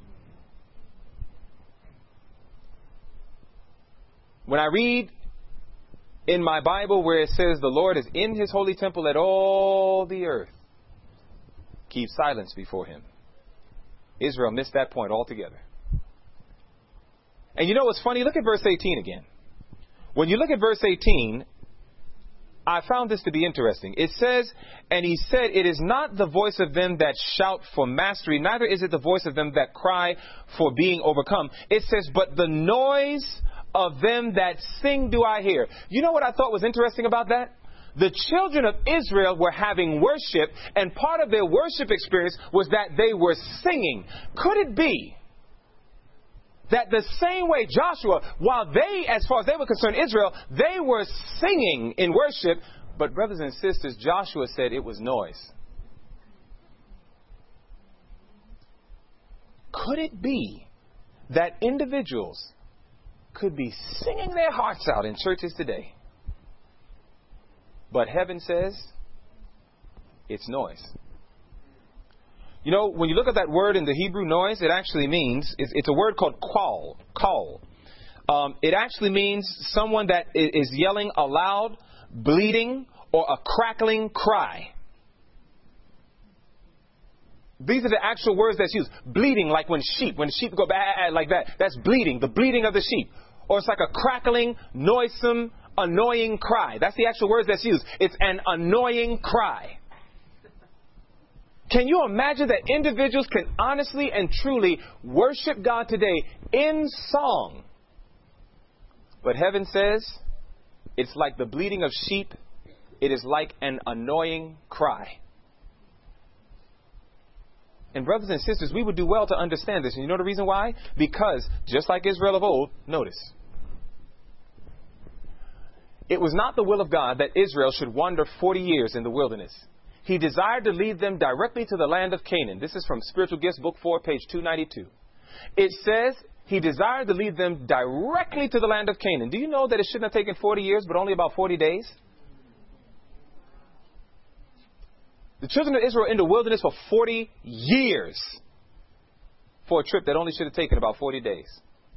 When I read in my Bible where it says the Lord is in his holy temple, let all the earth keep silence before him, Israel missed that point altogether. And you know what's funny? Look at verse eighteen again. When you look at verse eighteen, I found this to be interesting. It says, and he said, it is not the voice of them that shout for mastery, neither is it the voice of them that cry for being overcome. It says, but the noise of them that sing do I hear. You know what I thought was interesting about that? The children of Israel were having worship, and part of their worship experience was that they were singing. Could it be that the same way Joshua, while they, as far as they were concerned, Israel, they were singing in worship, but brothers and sisters, Joshua said it was noise. Could it be that individuals could be singing their hearts out in churches today, but heaven says it's noise? You know, when you look at that word in the Hebrew, noise, it actually means, it's, it's a word called call, call. Um, it actually means someone that is yelling a loud, bleating, or a crackling cry. These are the actual words that's used. Bleating, like when sheep, when sheep go baa like that. That's bleating, the bleating of the sheep. Or it's like a crackling, noisome, annoying cry. That's the actual words that's used. It's an annoying cry. Can you imagine that individuals can honestly and truly worship God today in song? But heaven says it's like the bleating of sheep. It is like an annoying cry. And brothers and sisters, we would do well to understand this. And you know the reason why? Because just like Israel of old, notice, it was not the will of God that Israel should wander forty years in the wilderness. He desired to lead them directly to the land of Canaan. This is from Spiritual Gifts, Book four, page two ninety-two. It says he desired to lead them directly to the land of Canaan. Do you know that it shouldn't have taken forty years, but only about forty days? The children of Israel in the wilderness for forty years for a trip that only should have taken about forty days.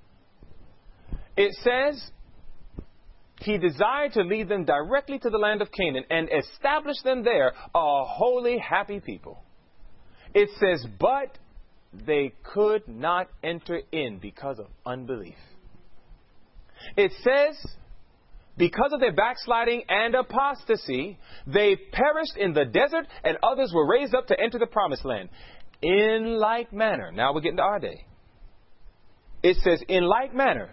It says he desired to lead them directly to the land of Canaan and establish them there a holy, happy people. It says, but they could not enter in because of unbelief. It says, because of their backsliding and apostasy, they perished in the desert, and others were raised up to enter the promised land. In like manner, now we're getting to our day. It says, in like manner,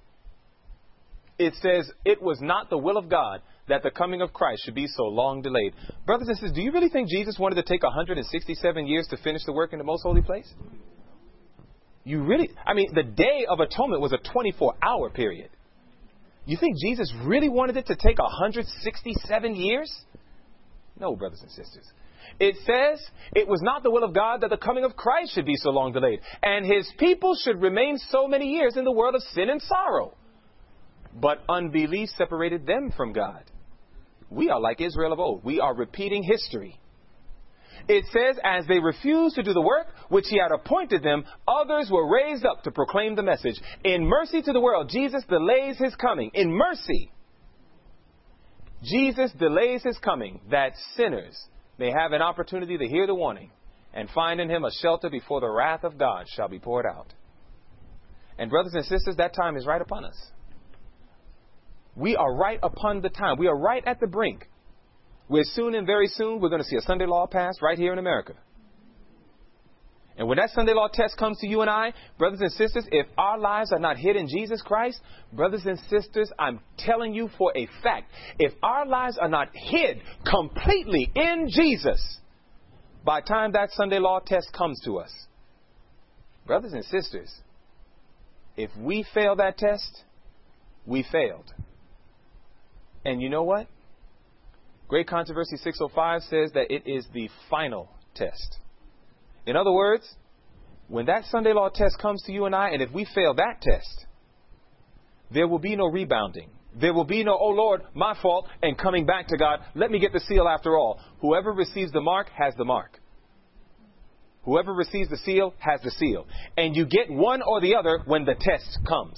it says, it was not the will of God that the coming of Christ should be so long delayed. Brothers and sisters, do you really think Jesus wanted to take one hundred sixty-seven years to finish the work in the most holy place? You really, I mean, the Day of Atonement was a twenty-four hour period. You think Jesus really wanted it to take one hundred sixty-seven years? No, brothers and sisters. It says, it was not the will of God that the coming of Christ should be so long delayed, and his people should remain so many years in the world of sin and sorrow. But unbelief separated them from God. We are like Israel of old. We are repeating history. It says, as they refused to do the work which he had appointed them, others were raised up to proclaim the message. In mercy to the world, Jesus delays his coming. In mercy, Jesus delays his coming, that sinners may have an opportunity to hear the warning and find in him a shelter before the wrath of God shall be poured out. And brothers and sisters, that time is right upon us. We are right upon the time. We are right at the brink. We're soon and very soon, we're going to see a Sunday law passed right here in America. And when that Sunday law test comes to you and I, brothers and sisters, if our lives are not hid in Jesus Christ, brothers and sisters, I'm telling you for a fact, if our lives are not hid completely in Jesus, by the time that Sunday law test comes to us, brothers and sisters, if we fail that test, we failed. And you know what? Great Controversy six oh five says that it is the final test. In other words, when that Sunday law test comes to you and I, and if we fail that test, there will be no rebounding. There will be no, oh Lord, my fault, and coming back to God, let me get the seal after all. Whoever receives the mark has the mark. Whoever receives the seal has the seal. And you get one or the other when the test comes.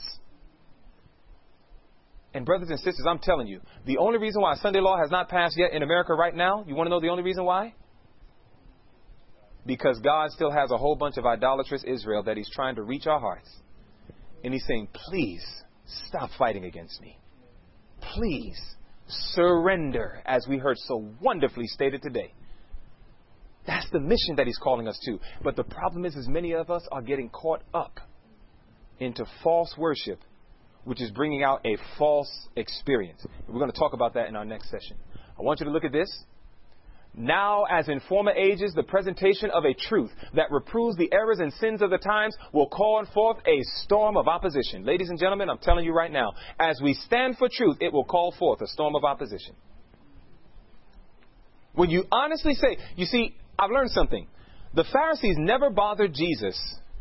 And brothers and sisters, I'm telling you, the only reason why Sunday law has not passed yet in America right now, you want to know the only reason why? Because God still has a whole bunch of idolatrous Israel that he's trying to reach our hearts. And he's saying, please stop fighting against me. Please surrender, as we heard so wonderfully stated today. That's the mission that he's calling us to. But the problem is, is many of us are getting caught up into false worship, which is bringing out a false experience. We're going to talk about that in our next session. I want you to look at this. Now, as in former ages, the presentation of a truth that reproves the errors and sins of the times will call forth a storm of opposition. Ladies and gentlemen, I'm telling you right now, as we stand for truth, it will call forth a storm of opposition. When you honestly say, you see, I've learned something. The Pharisees never bothered Jesus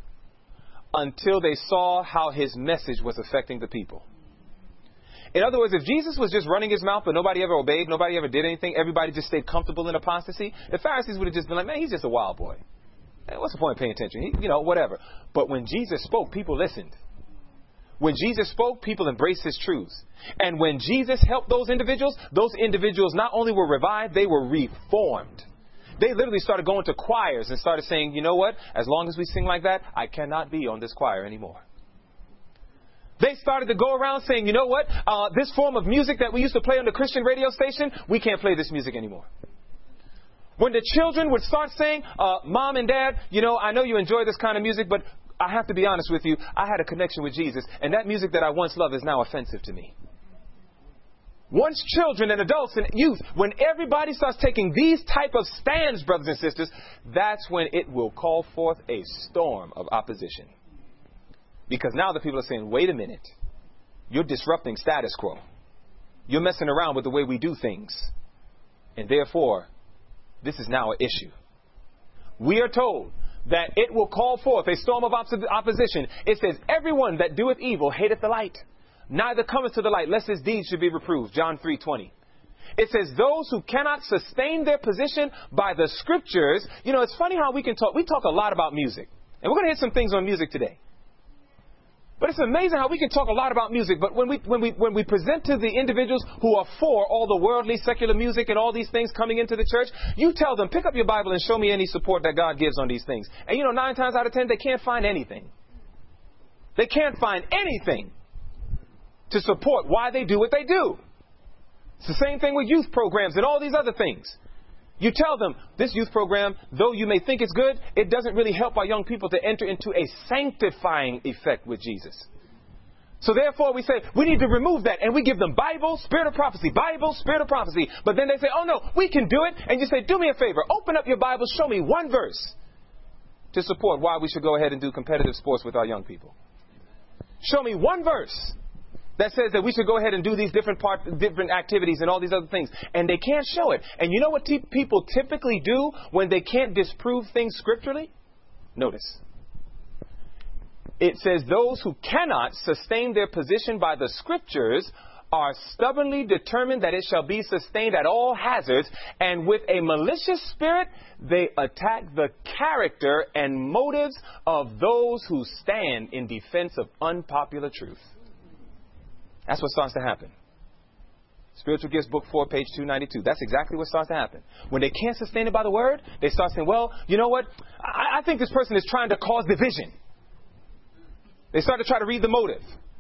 until they saw how his message was affecting the people. In other words, if Jesus was just running his mouth, but nobody ever obeyed, nobody ever did anything, everybody just stayed comfortable in apostasy, the Pharisees would have just been like, man, he's just a wild boy. Hey, what's the point of paying attention? He, you know, whatever. But when Jesus spoke, people listened. When Jesus spoke, people embraced his truths. And when Jesus helped those individuals, those individuals not only were revived, they were reformed. They literally started going to choirs and started saying, you know what? As long as we sing like that, I cannot be on this choir anymore. They started to go around saying, you know what, uh, this form of music that we used to play on the Christian radio station, we can't play this music anymore. When the children would start saying, uh, Mom and Dad, you know, I know you enjoy this kind of music, but I have to be honest with you, I had a connection with Jesus, and that music that I once loved is now offensive to me. Once children and adults and youth, when everybody starts taking these type of stands, brothers and sisters, that's when it will call forth a storm of opposition. Because now the people are saying, wait a minute, you're disrupting status quo. You're messing around with the way we do things. And therefore, this is now an issue. We are told that it will call forth a storm of opposition. It says, everyone that doeth evil hateth the light, neither cometh to the light, lest his deeds should be reproved. John three twenty. It says, those who cannot sustain their position by the scriptures. You know, it's funny how we can talk. We talk a lot about music. And we're going to hit some things on music today. But it's amazing how we can talk a lot about music, but when we when we when we present to the individuals who are for all the worldly secular music and all these things coming into the church, you tell them, pick up your Bible and show me any support that God gives on these things. And you know, nine times out of ten, they can't find anything. They can't find anything to support why they do what they do. It's the same thing with youth programs and all these other things. You tell them, this youth program, though you may think it's good, it doesn't really help our young people to enter into a sanctifying effect with Jesus. So therefore we say, we need to remove that. And we give them Bible, Spirit of Prophecy, Bible, Spirit of Prophecy. But then they say, oh no, we can do it. And you say, do me a favor, open up your Bible, show me one verse to support why we should go ahead and do competitive sports with our young people. Show me one verse that says that we should go ahead and do these different part, different activities and all these other things. And they can't show it. And you know what t- people typically do when they can't disprove things scripturally? Notice. It says those who cannot sustain their position by the scriptures are stubbornly determined that it shall be sustained at all hazards. And with a malicious spirit, they attack the character and motives of those who stand in defense of unpopular truth. That's what starts to happen. Spiritual Gifts, Book four, page two ninety-two. That's exactly what starts to happen. When they can't sustain it by the word, they start saying, well, you know what? I, I think this person is trying to cause division. They start to try to read the motive.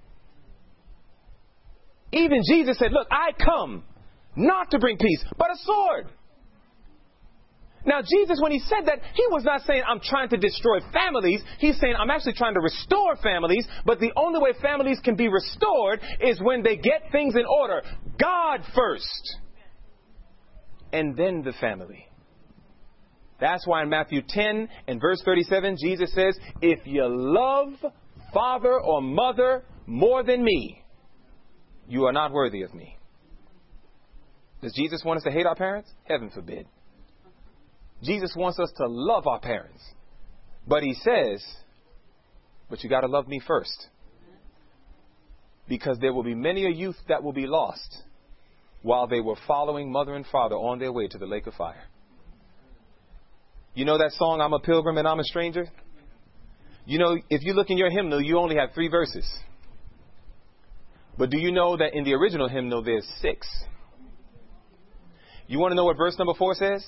Even Jesus said, look, I come not to bring peace, but a sword. Now, Jesus, when he said that, he was not saying, I'm trying to destroy families. He's saying, I'm actually trying to restore families. But the only way families can be restored is when they get things in order. God first. And then the family. That's why in Matthew ten and verse thirty-seven, Jesus says, if you love father or mother more than me, you are not worthy of me. Does Jesus want us to hate our parents? Heaven forbid. Jesus wants us to love our parents. But he says, but you got to love me first. Because there will be many a youth that will be lost while they were following mother and father on their way to the lake of fire. You know that song, I'm a pilgrim and I'm a stranger? You know, if you look in your hymnal, you only have three verses. But do you know that in the original hymnal, there's six? You want to know what verse number four says?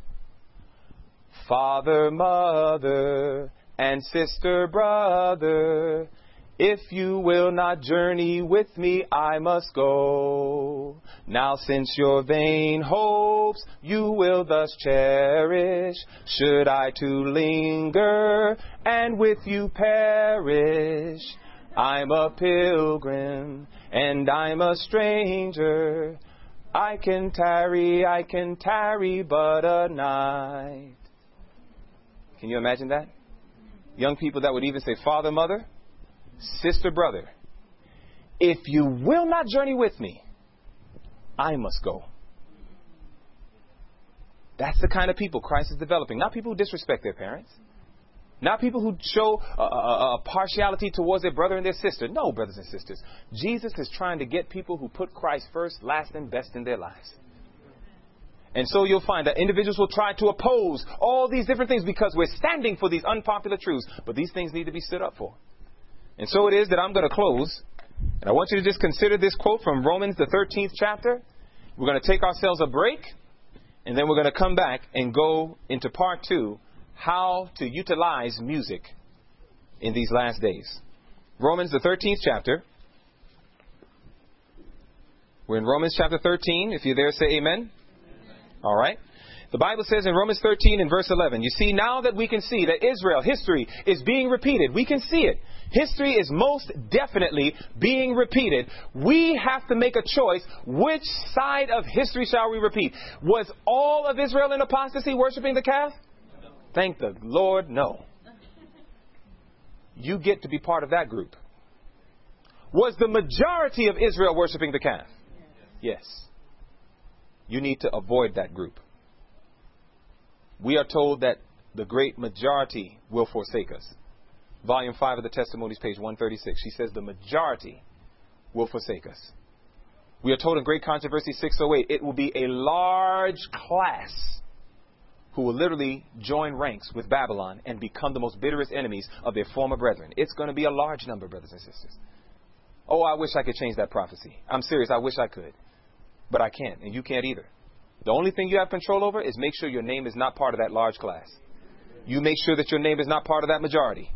Father, mother, and sister, brother, if you will not journey with me, I must go. Now since your vain hopes you will thus cherish, should I too linger and with you perish? I'm a pilgrim and I'm a stranger. I can tarry, I can tarry but a night. Can you imagine that? Young people that would even say, father, mother, sister, brother, if you will not journey with me, I must go. That's the kind of people Christ is developing. Not people who disrespect their parents. Not people who show a, a, a partiality towards their brother and their sister. No, brothers and sisters. Jesus is trying to get people who put Christ first, last, and best in their lives. And so you'll find that individuals will try to oppose all these different things because we're standing for these unpopular truths. But these things need to be stood up for. And so it is that I'm going to close. And I want you to just consider this quote from Romans, the thirteenth chapter. We're going to take ourselves a break. And then we're going to come back and go into part two, how to utilize music in these last days. Romans, the thirteenth chapter. We're in Romans chapter thirteen. If you're there, say amen. All right. The Bible says in Romans thirteen and verse eleven, you see, now that we can see that Israel, history is being repeated. We can see it. History is most definitely being repeated. We have to make a choice. Which side of history shall we repeat? Was all of Israel in apostasy worshiping the calf? No. Thank the Lord, no. You get to be part of that group. Was the majority of Israel worshiping the calf? Yes. You need to avoid that group. We are told that the great majority will forsake us. Volume five of the Testimonies, page one thirty-six. She says the majority will forsake us. We are told in Great Controversy six oh eight, it will be a large class who will literally join ranks with Babylon and become the most bitterest enemies of their former brethren. It's going to be a large number, brothers and sisters. Oh, I wish I could change that prophecy. I'm serious. I wish I could. But I can't, and you can't either. The only thing you have control over is make sure your name is not part of that large class. You make sure that your name is not part of that majority.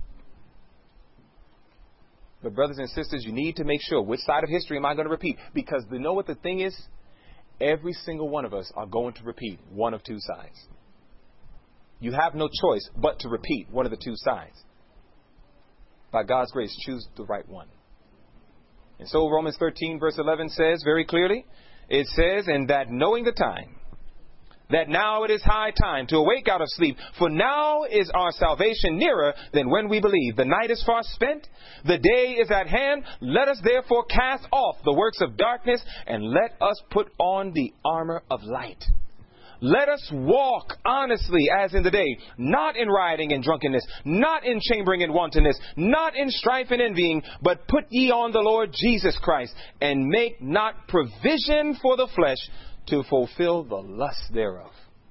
But brothers and sisters, you need to make sure, which side of history am I going to repeat? Because you know what the thing is? Every single one of us are going to repeat one of two sides. You have no choice but to repeat one of the two sides. By God's grace, choose the right one. And so Romans thirteen verse eleven says very clearly, it says, and that knowing the time, that now it is high time to awake out of sleep, for now is our salvation nearer than when we believe. The night is far spent, the day is at hand. Let us therefore cast off the works of darkness, and let us put on the armor of light. Let us walk honestly as in the day, not in rioting and drunkenness, not in chambering and wantonness, not in strife and envying, but put ye on the Lord Jesus Christ, and make not provision for the flesh to fulfill the lust thereof.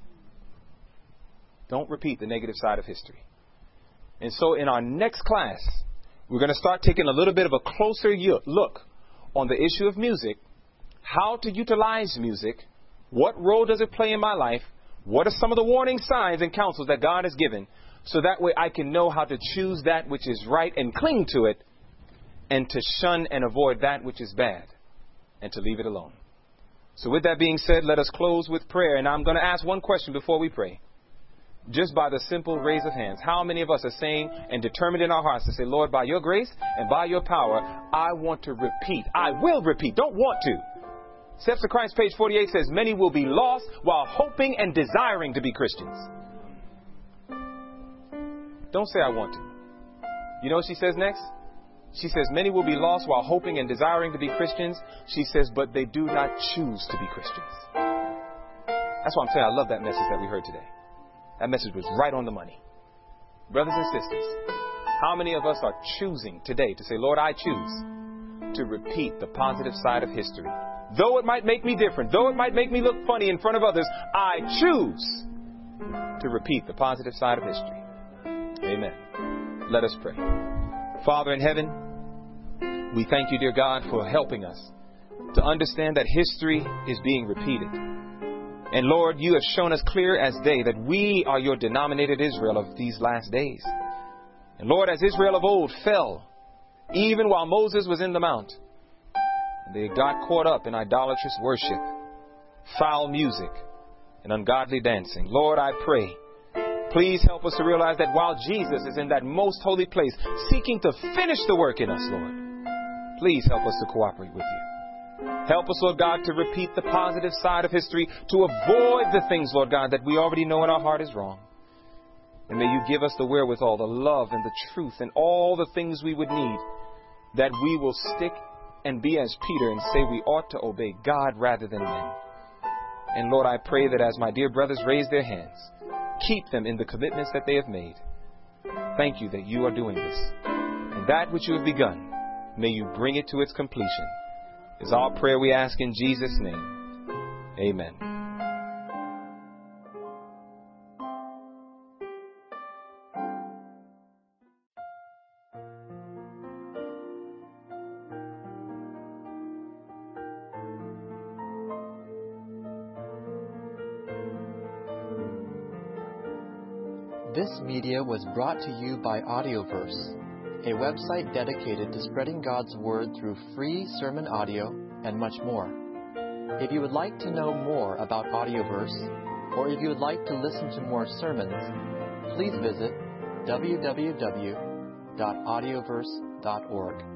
Don't repeat the negative side of history. And so in our next class, we're going to start taking a little bit of a closer look on the issue of music, how to utilize music, what role does it play in my life, what are some of the warning signs and counsels that God has given, so that way I can know how to choose that which is right and cling to it, and to shun and avoid that which is bad, and to leave it alone. So with that being said, let us close with prayer. And I'm going to ask one question before we pray. Just by the simple raise of hands, how many of us are saying and determined in our hearts to say, Lord, by your grace and by your power, I want to repeat. I will repeat. Don't want to. Steps of Christ, page forty-eight says, many will be lost while hoping and desiring to be Christians. Don't say I want to. You know what she says next? She says, many will be lost while hoping and desiring to be Christians. She says, but they do not choose to be Christians. That's why I'm saying I love that message that we heard today. That message was right on the money. Brothers and sisters, how many of us are choosing today to say, Lord, I choose to repeat the positive side of history? Though it might make me different, though it might make me look funny in front of others, I choose to repeat the positive side of history. Amen. Let us pray. Father in heaven, we thank you, dear God, for helping us to understand that history is being repeated. And Lord, you have shown us clear as day that we are your denominated Israel of these last days. And Lord, as Israel of old fell, even while Moses was in the mount, they got caught up in idolatrous worship, foul music, and ungodly dancing. Lord, I pray, please help us to realize that while Jesus is in that most holy place, seeking to finish the work in us, Lord, please help us to cooperate with you. Help us, Lord God, to repeat the positive side of history, to avoid the things, Lord God, that we already know in our heart is wrong. And may you give us the wherewithal, the love and the truth and all the things we would need, that we will stick and be as Peter and say we ought to obey God rather than men. And Lord, I pray that as my dear brothers raise their hands, keep them in the commitments that they have made. Thank you that you are doing this. And that which you have begun, may you bring it to its completion. Is our prayer we ask in Jesus' name. Amen. This media was brought to you by Audioverse, a website dedicated to spreading God's Word through free sermon audio and much more. If you would like to know more about Audioverse, or if you would like to listen to more sermons, please visit w w w dot audioverse dot org.